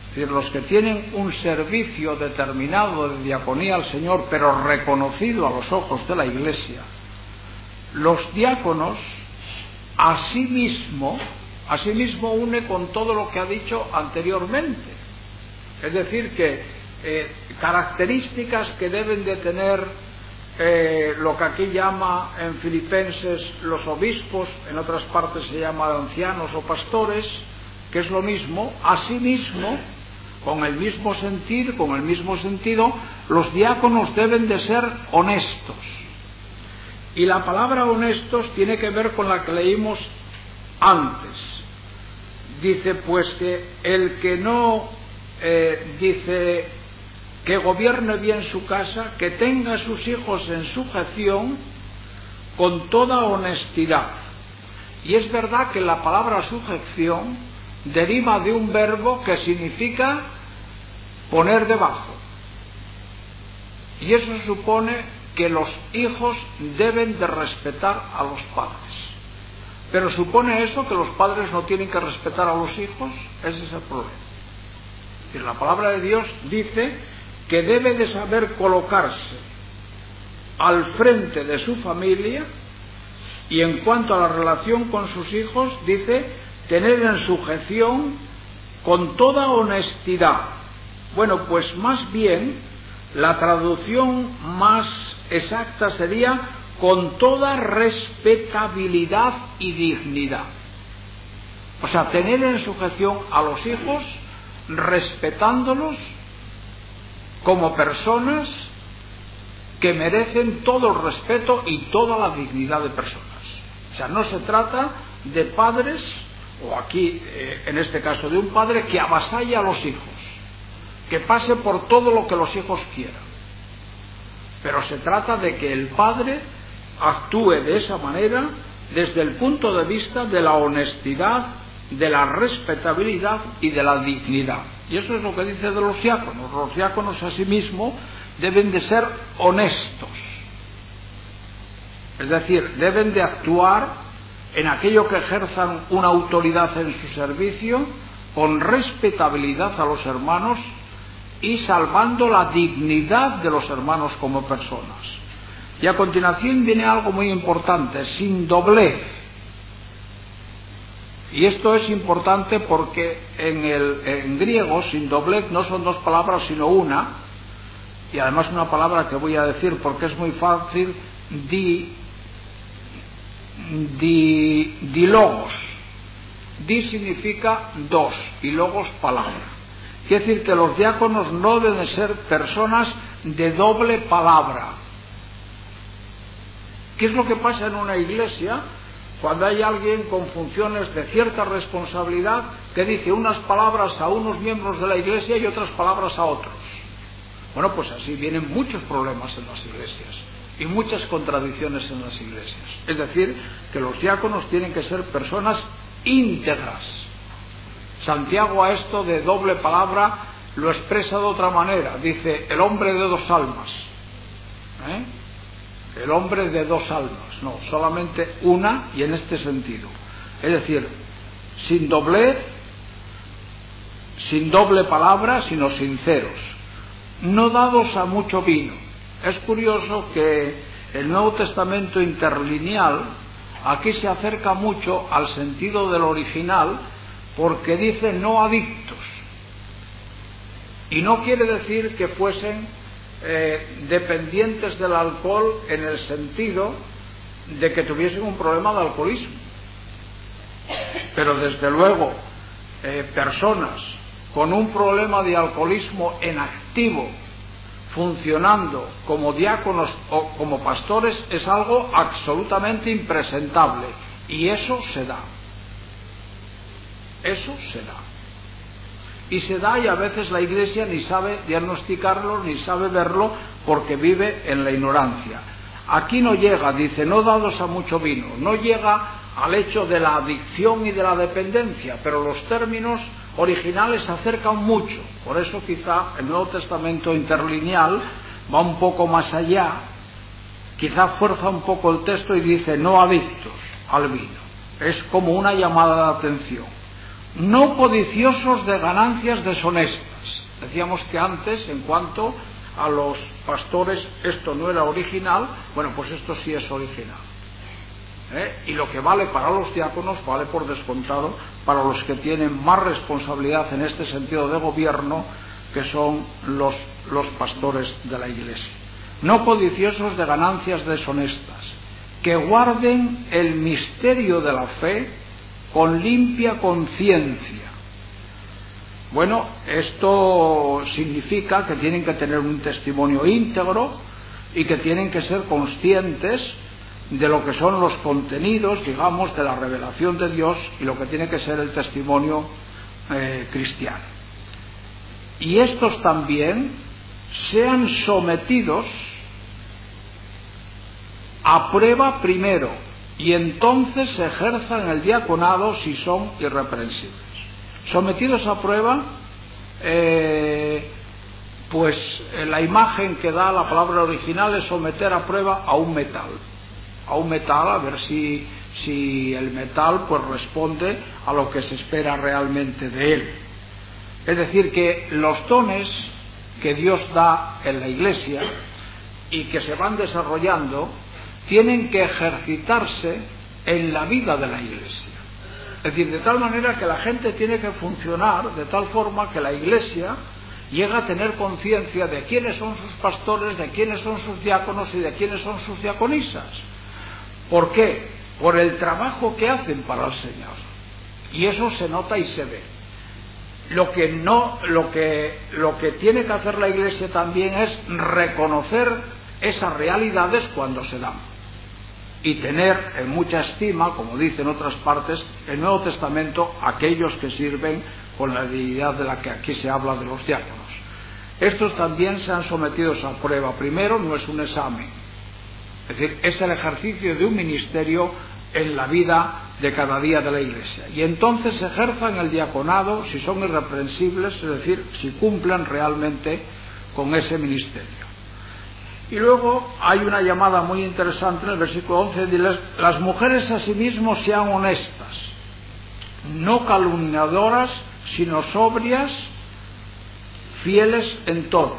S1: Es decir, los que tienen un servicio determinado de diaconía al Señor, pero reconocido a los ojos de la Iglesia, los diáconos asimismo, asimismo une con todo lo que ha dicho anteriormente. Es decir, que eh, características que deben de tener eh, lo que aquí llama en Filipenses los obispos, en otras partes se llama ancianos o pastores, que es lo mismo, asimismo, con el mismo sentir, con el mismo sentido, los diáconos deben de ser honestos. Y la palabra honestos tiene que ver con la que leímos antes. Dice pues que el que no eh, dice que gobierne bien su casa, que tenga a sus hijos en sujeción con toda honestidad. Y es verdad que la palabra sujeción deriva de un verbo que significa poner debajo. Y eso supone que los hijos deben de respetar a los padres. Pero ¿supone eso que los padres no tienen que respetar a los hijos? Ese es el problema. Y la palabra de Dios dice que debe de saber colocarse al frente de su familia, y en cuanto a la relación con sus hijos, dice tener en sujeción con toda honestidad. Bueno, pues más bien la traducción más exacta sería con toda respetabilidad y dignidad. O sea, tener en sujeción a los hijos, respetándolos como personas que merecen todo el respeto y toda la dignidad de personas. O sea, no se trata de padres, o aquí eh, en este caso de un padre que avasalla a los hijos, que pase por todo lo que los hijos quieran. Pero se trata de que el padre actúe de esa manera desde el punto de vista de la honestidad, de la respetabilidad y de la dignidad. Y eso es lo que dice de los diáconos. Los diáconos asimismo deben de ser honestos. Es decir, deben de actuar en aquello que ejerzan una autoridad en su servicio con respetabilidad a los hermanos y salvando la dignidad de los hermanos como personas. Y a continuación viene algo muy importante, sin doblez. Y esto es importante porque en, el, en griego sin doblez no son dos palabras sino una, y además una palabra que voy a decir porque es muy fácil, di, di, di logos. Di significa dos y logos palabra. Quiere decir que los diáconos no deben ser personas de doble palabra. ¿Qué es lo que pasa en una iglesia cuando hay alguien con funciones de cierta responsabilidad que dice unas palabras a unos miembros de la iglesia y otras palabras a otros? Bueno, pues así vienen muchos problemas en las iglesias y muchas contradicciones en las iglesias. Es decir, que los diáconos tienen que ser personas íntegras. Santiago a esto de doble palabra lo expresa de otra manera. Dice, el hombre de dos almas. ¿Eh? El hombre de dos almas. No, solamente una y en este sentido. Es decir, sin doblez, sin doble palabra, sino sinceros. No dados a mucho vino. Es curioso que el Nuevo Testamento interlineal aquí se acerca mucho al sentido del original, porque dice no adictos, y no quiere decir que fuesen eh, dependientes del alcohol en el sentido de que tuviesen un problema de alcoholismo, pero desde luego eh, personas con un problema de alcoholismo en activo funcionando como diáconos o como pastores es algo absolutamente impresentable, y eso se da. Eso se da. Y se da, y a veces la Iglesia ni sabe diagnosticarlo, ni sabe verlo, porque vive en la ignorancia. Aquí no llega, dice, no dados a mucho vino, no llega al hecho de la adicción y de la dependencia, pero los términos originales se acercan mucho. Por eso quizá el Nuevo Testamento interlineal va un poco más allá, quizá fuerza un poco el texto y dice no adictos al vino. Es como una llamada de atención. no codiciosos de ganancias deshonestas. Decíamos que antes, en cuanto a los pastores, esto no era original. Bueno, pues esto sí es original. ¿Eh? Y lo que vale para los diáconos vale por descontado para los que tienen más responsabilidad en este sentido de gobierno, que son los, los pastores de la Iglesia. No codiciosos de ganancias deshonestas, que guarden el misterio de la fe con limpia conciencia. Bueno, esto significa que tienen que tener un testimonio íntegro y que tienen que ser conscientes de lo que son los contenidos, digamos, de la revelación de Dios y lo que tiene que ser el testimonio eh, cristiano. Y estos también sean sometidos a prueba primero, y entonces ejerzan el diaconado si son irreprensibles. Sometidos a prueba, eh, pues la imagen que da la palabra original es someter a prueba a un metal. A un metal, a ver si, si el metal pues responde a lo que se espera realmente de él. Es decir, que los dones que Dios da en la Iglesia y que se van desarrollando tienen que ejercitarse en la vida de la Iglesia. Es decir, de tal manera que la gente tiene que funcionar de tal forma que la Iglesia llega a tener conciencia de quiénes son sus pastores, de quiénes son sus diáconos y de quiénes son sus diaconisas. ¿Por qué? Por el trabajo que hacen para el Señor. Y eso se nota y se ve. Lo que no, lo que, lo que tiene que hacer la Iglesia también es reconocer esas realidades cuando se dan y tener en mucha estima, como dice en otras partes el Nuevo Testamento, aquellos que sirven con la dignidad de la que aquí se habla de los diáconos. Estos también sean sometidos a prueba. Primero, no es un examen, es decir, es el ejercicio de un ministerio en la vida de cada día de la Iglesia, y entonces ejerzan el diaconado si son irreprensibles, es decir, si cumplen realmente con ese ministerio. Y luego hay una llamada muy interesante en el versículo once: diles, las mujeres asimismo sean honestas, no calumniadoras, sino sobrias, fieles en todo.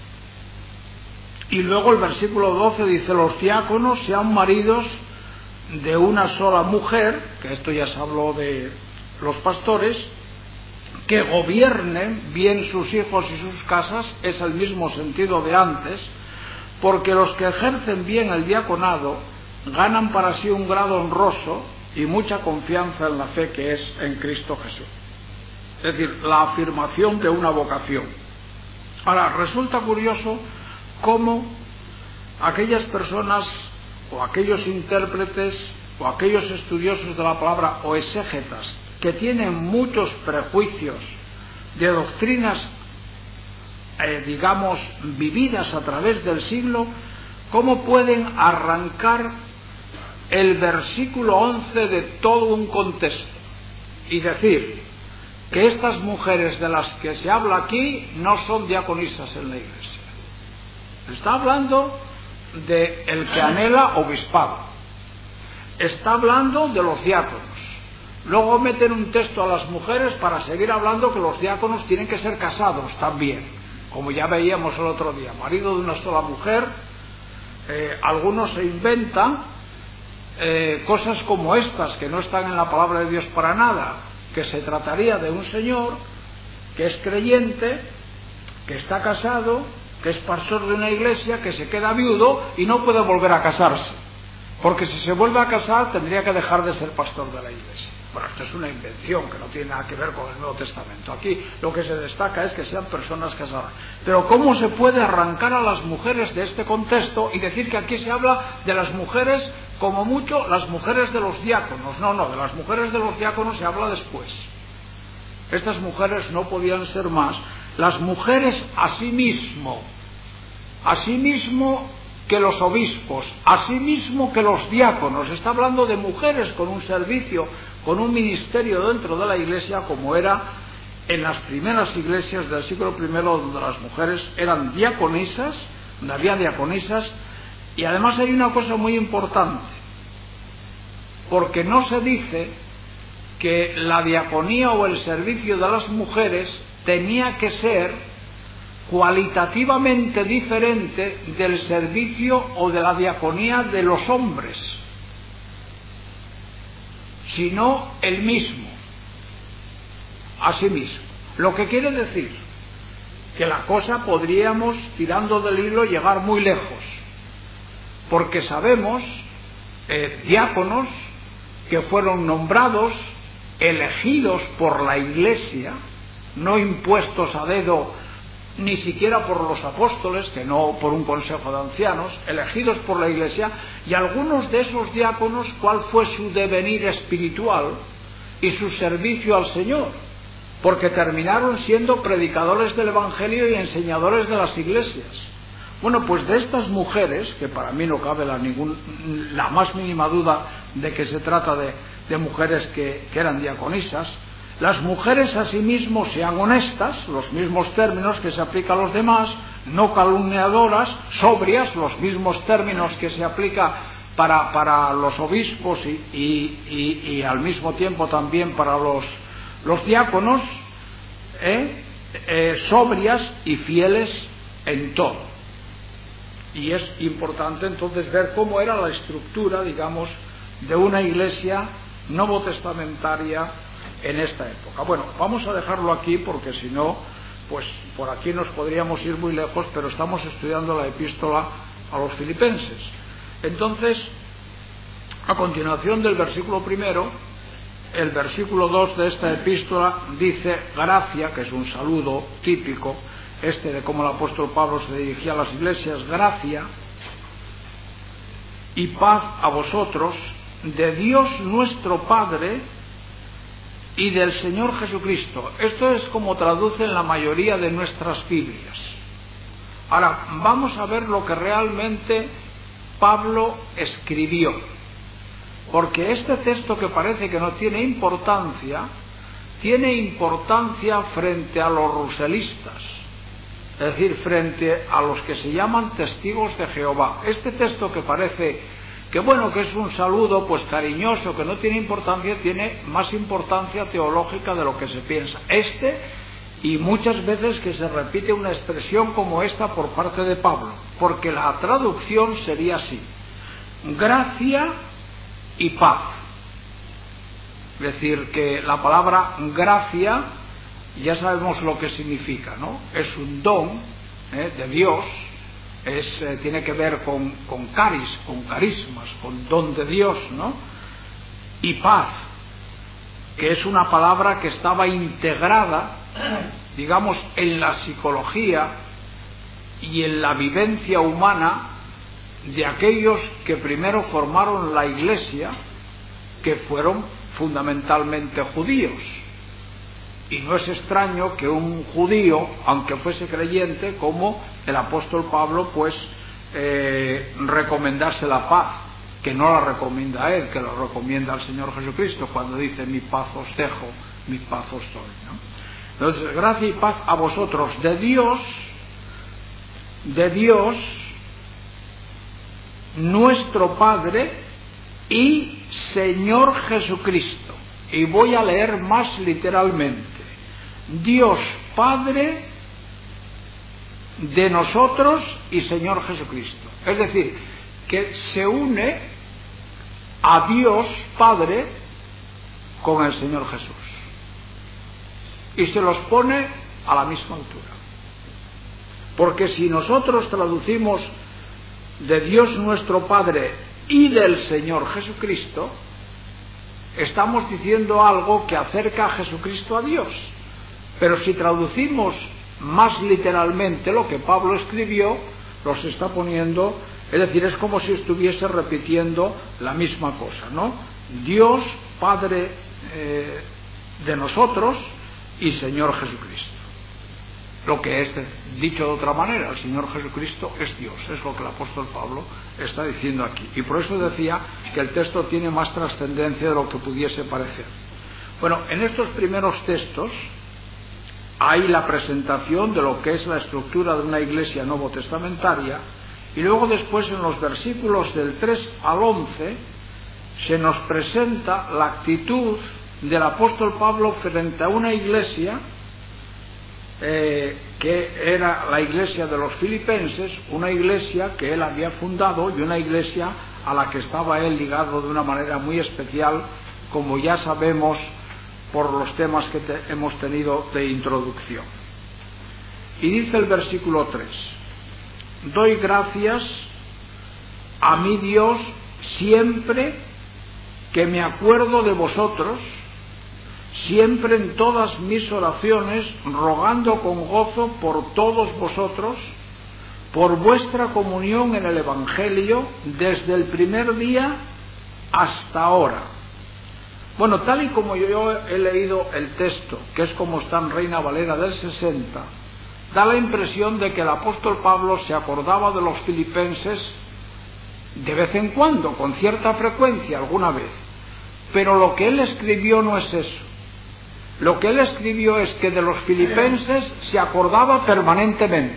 S1: Y luego el versículo doce dice: los diáconos sean maridos de una sola mujer, que esto ya se habló de los pastores, que gobiernen bien sus hijos y sus casas, es el mismo sentido de antes, porque los que ejercen bien el diaconado ganan para sí un grado honroso y mucha confianza en la fe que es en Cristo Jesús. Es decir, la afirmación de una vocación. Ahora, resulta curioso cómo aquellas personas o aquellos intérpretes o aquellos estudiosos de la palabra o exégetas que tienen muchos prejuicios de doctrinas Eh, digamos, vividas a través del siglo, ¿cómo pueden arrancar el versículo once de todo un contexto y decir que estas mujeres de las que se habla aquí no son diaconisas en la Iglesia? Está hablando de el que anhela obispado, está hablando de los diáconos. Luego meten un texto a las mujeres para seguir hablando que los diáconos tienen que ser casados también, como ya veíamos el otro día, marido de una sola mujer. Eh, algunos se inventan eh, cosas como estas, que no están en la palabra de Dios para nada, que se trataría de un señor que es creyente, que está casado, que es pastor de una iglesia, que se queda viudo y no puede volver a casarse, porque si se vuelve a casar tendría que dejar de ser pastor de la iglesia. Bueno, esto es una invención que no tiene nada que ver con el Nuevo Testamento. Aquí lo que se destaca es que sean personas casadas. Pero ¿cómo se puede arrancar a las mujeres de este contexto y decir que aquí se habla de las mujeres, como mucho, las mujeres de los diáconos? No, no, de las mujeres de los diáconos se habla después. Estas mujeres no podían ser más. Las mujeres asimismo, asimismo que los obispos, asimismo que los diáconos. Está hablando de mujeres con un servicio, con un ministerio dentro de la Iglesia, como era en las primeras iglesias del siglo primero, donde las mujeres eran diaconisas, donde había diaconisas. Y además hay una cosa muy importante, porque no se dice que la diaconía o el servicio de las mujeres tenía que ser cualitativamente diferente del servicio o de la diaconía de los hombres, sino el mismo, así mismo. Lo que quiere decir que la cosa podríamos, tirando del hilo, llegar muy lejos, porque sabemos eh, diáconos que fueron nombrados, elegidos por la Iglesia, no impuestos a dedo ni siquiera por los apóstoles, que no por un consejo de ancianos, elegidos por la Iglesia, y algunos de esos diáconos, cuál fue su devenir espiritual y su servicio al Señor, porque terminaron siendo predicadores del Evangelio y enseñadores de las iglesias. Bueno, pues de estas mujeres, que para mí no cabe la, ningún, la más mínima duda de que se trata de, de mujeres que, que eran diaconisas, las mujeres asimismo sean honestas, los mismos términos que se aplican a los demás, no calumniadoras, sobrias, los mismos términos que se aplica para, para los obispos y, y, y, y al mismo tiempo también para los, los diáconos, ¿eh? Eh, sobrias y fieles en todo. Y es importante entonces ver cómo era la estructura, digamos, de una iglesia novotestamentaria en esta época. Bueno, vamos a dejarlo aquí porque si no, pues por aquí nos podríamos ir muy lejos, pero estamos estudiando la epístola a los filipenses. Entonces, a continuación del versículo primero, el versículo dos de esta epístola dice gracia, que es un saludo típico, este de cómo el apóstol Pablo se dirigía a las iglesias, gracia y paz a vosotros, de Dios nuestro Padre y del Señor Jesucristo. Esto es como traducen la mayoría de nuestras Biblias. Ahora, vamos a ver lo que realmente Pablo escribió, porque este texto que parece que no tiene importancia, tiene importancia frente a los ruselistas, es decir, frente a los que se llaman testigos de Jehová. Este texto que parece que bueno, que es un saludo pues cariñoso, que no tiene importancia, tiene más importancia teológica de lo que se piensa. Este, y muchas veces que se repite una expresión como esta por parte de Pablo, porque la traducción sería así: gracia y paz. Es decir, que la palabra gracia ya sabemos lo que significa, ¿no? Es un don ¿eh? de Dios, es, eh, tiene que ver con, con caris, con carismas, con don de Dios, ¿no? Y paz, que es una palabra que estaba integrada, digamos, en la psicología y en la vivencia humana de aquellos que primero formaron la Iglesia, que fueron fundamentalmente judíos. Y no es extraño que un judío, aunque fuese creyente, como el apóstol Pablo, pues eh, recomendase la paz, que no la recomienda a él, que la recomienda al Señor Jesucristo cuando dice mi paz os dejo, mi paz os doy, ¿no? Entonces, gracia y paz a vosotros de Dios, de Dios nuestro Padre y Señor Jesucristo. Y voy a leer más literalmente: Dios Padre de nosotros y Señor Jesucristo. Es decir, que se une a Dios Padre con el Señor Jesús y se los pone a la misma altura. Porque si nosotros traducimos de Dios nuestro Padre y del Señor Jesucristo, estamos diciendo algo que acerca a Jesucristo a Dios. Pero si traducimos más literalmente lo que Pablo escribió, los está poniendo, es decir, es como si estuviese repitiendo la misma cosa, ¿no? Dios Padre eh, de nosotros y Señor Jesucristo. Lo que es, dicho de otra manera, el Señor Jesucristo es Dios, es lo que el apóstol Pablo está diciendo aquí. Y por eso decía que el texto tiene más trascendencia de lo que pudiese parecer. Bueno, en estos primeros textos hay la presentación de lo que es la estructura de una iglesia novotestamentaria, y luego después en los versículos del tres al once se nos presenta la actitud del apóstol Pablo frente a una iglesia eh, que era la iglesia de los filipenses, una iglesia que él había fundado y una iglesia a la que estaba él ligado de una manera muy especial, como ya sabemos por los temas que te, hemos tenido de introducción. Y dice el versículo tres: doy gracias a mi Dios siempre que me acuerdo de vosotros, siempre en todas mis oraciones, rogando con gozo por todos vosotros, por vuestra comunión en el Evangelio, desde el primer día hasta ahora. Bueno, tal y como yo he leído el texto, que es como está en Reina Valera del sesenta, da la impresión de que el apóstol Pablo se acordaba de los filipenses de vez en cuando, con cierta frecuencia, alguna vez. Pero lo que él escribió no es eso. Lo que él escribió es que de los filipenses se acordaba permanentemente.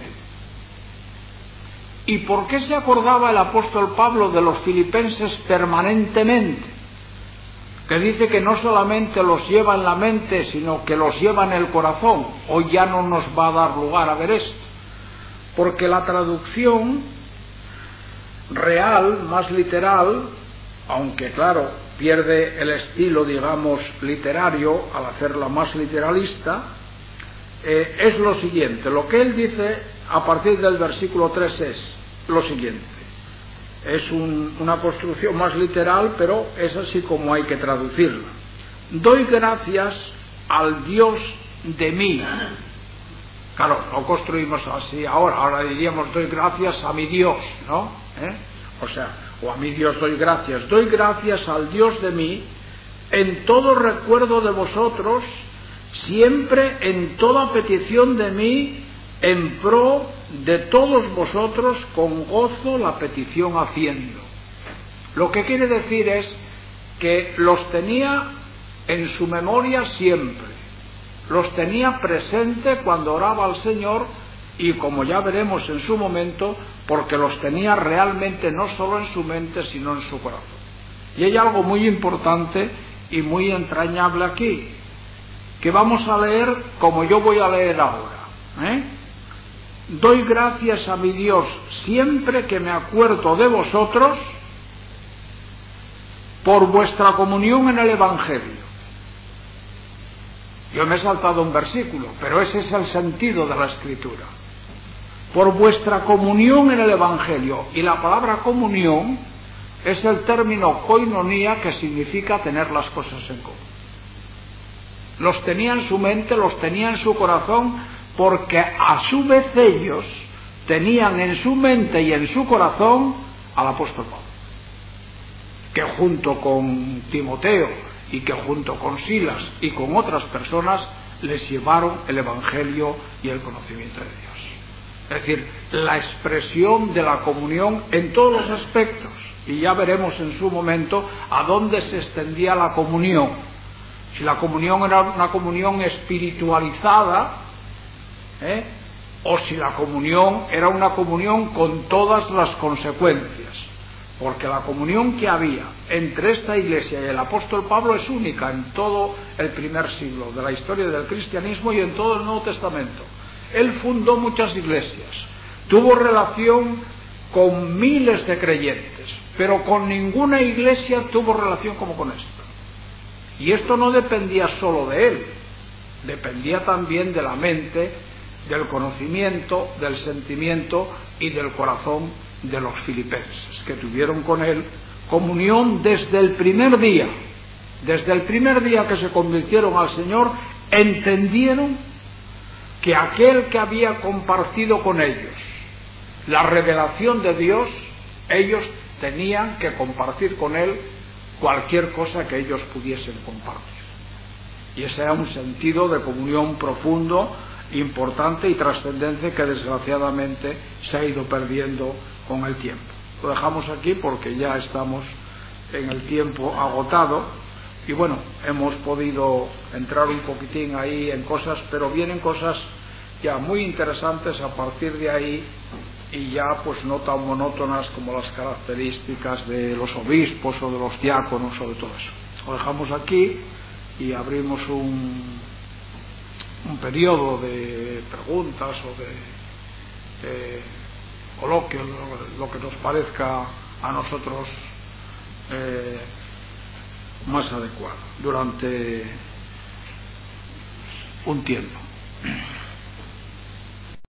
S1: ¿Y por qué se acordaba el apóstol Pablo de los filipenses permanentemente? Que dice que no solamente los lleva en la mente, sino que los lleva en el corazón. Hoy ya no nos va a dar lugar a ver esto, porque la traducción real, más literal, aunque claro, pierde el estilo, digamos, literario al hacerla más literalista, eh, es lo siguiente. Lo que él dice a partir del versículo tres es lo siguiente. Es un, una construcción más literal, pero es así como hay que traducirla. Doy gracias al Dios de mí. Claro, no construimos así ahora, ahora diríamos doy gracias a mi Dios, ¿no? ¿Eh? O sea, o a mi Dios doy gracias. Doy gracias al Dios de mí en todo recuerdo de vosotros, siempre en toda petición de mí, en pro de todos vosotros, con gozo la petición haciendo. Lo que quiere decir es que los tenía en su memoria siempre, los tenía presente cuando oraba al Señor, y como ya veremos en su momento, porque los tenía realmente no solo en su mente, sino en su corazón. Y hay algo muy importante y muy entrañable aquí, que vamos a leer como yo voy a leer ahora, ¿eh? Doy gracias a mi Dios siempre que me acuerdo de vosotros por vuestra comunión en el Evangelio. Yo me he saltado un versículo, pero ese es el sentido de la Escritura. Por vuestra comunión en el Evangelio. Y la palabra comunión es el término koinonía, que significa tener las cosas en común. Los tenía en su mente, los tenía en su corazón, porque a su vez ellos tenían en su mente y en su corazón al apóstol Pablo, que junto con Timoteo y que junto con Silas y con otras personas les llevaron el Evangelio y el conocimiento de Dios. Es decir, la expresión de la comunión en todos los aspectos, y ya veremos en su momento a dónde se extendía la comunión. Si la comunión era una comunión espiritualizada, ¿eh? o si la comunión era una comunión con todas las consecuencias, porque la comunión que había entre esta iglesia y el apóstol Pablo es única en todo el primer siglo de la historia del cristianismo y en todo el Nuevo Testamento. Él fundó muchas iglesias, tuvo relación con miles de creyentes, pero con ninguna iglesia tuvo relación como con esta. Y esto no dependía solo de él, dependía también de la mente, del conocimiento, del sentimiento y del corazón de los filipenses, que tuvieron con él comunión desde el primer día. Desde el primer día que se convirtieron al Señor, entendieron que aquel que había compartido con ellos la revelación de Dios, ellos tenían que compartir con él cualquier cosa que ellos pudiesen compartir. Y ese era un sentido de comunión profundo, importante y trascendente, que desgraciadamente se ha ido perdiendo con el tiempo. Lo dejamos aquí porque ya estamos en el tiempo agotado y bueno, hemos podido entrar un poquitín ahí en cosas, pero vienen cosas ya muy interesantes a partir de ahí, y ya pues no tan monótonas como las características de los obispos o de los diáconos o de todo eso. Lo dejamos aquí y abrimos un, un periodo de preguntas o de eh, coloquio, lo, lo que nos parezca a nosotros eh, más adecuado durante un tiempo.